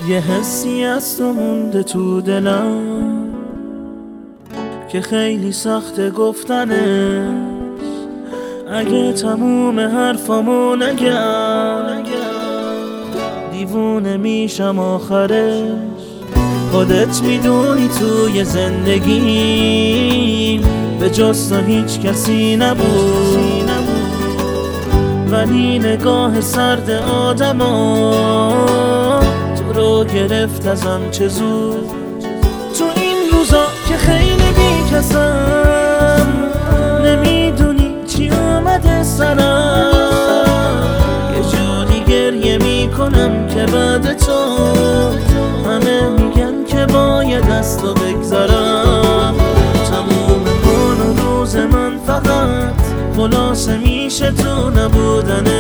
یه حسی از تو مونده تو دلم که خیلی سخته گفتنش. اگه تموم حرفامو نگم دیوونه میشم آخرش. خودت میدونی توی زندگی به جز تو هیچ کسی نبود، ولی نگاه سرد آدما تو رو گرفت ازم چه زود. تو این روزا که خیلی بیکسم نمیدونی چی اومده سرم، یه جوری گریه میکنم که بعد تو همه میگن که باید از تو بگذرم. تموم کن و روز من فقط خلاصه میشه تو نبودنت.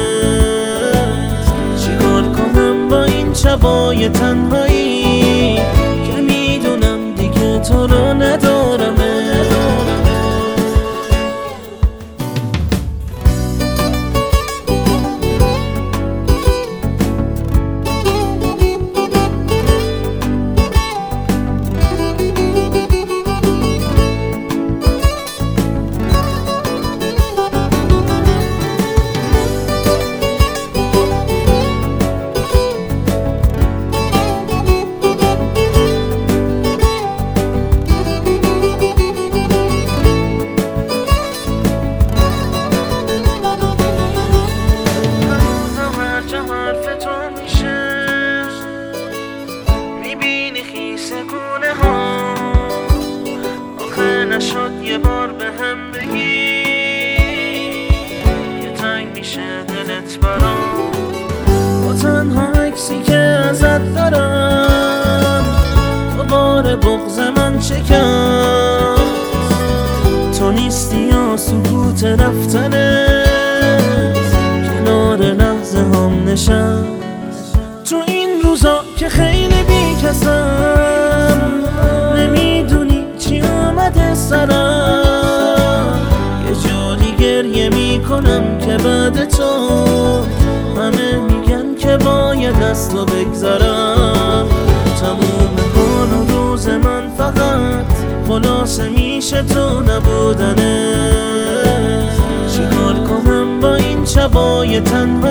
چیکار کنم با این شبای تنهایی که میدونم دیگه تو رو ندارم. نشد یه بار به هم بگی که تنگ میشه دلت برام. با تنها عکسی که ازت دارم دوباره بغض من شکست. تو نیستی یا سکوت رفتنت کنار لحظه هم نشست. تو این روزا که خیلی بیکسم نمیدونی چی اومده سرم، یه جوری گریه میکنم که بعد تو همه میگن که باید از تو بگذرم. تموم کن و روز من فقط خلاصه میشه تو نبودنت. چیکار کنم با این شبای تنها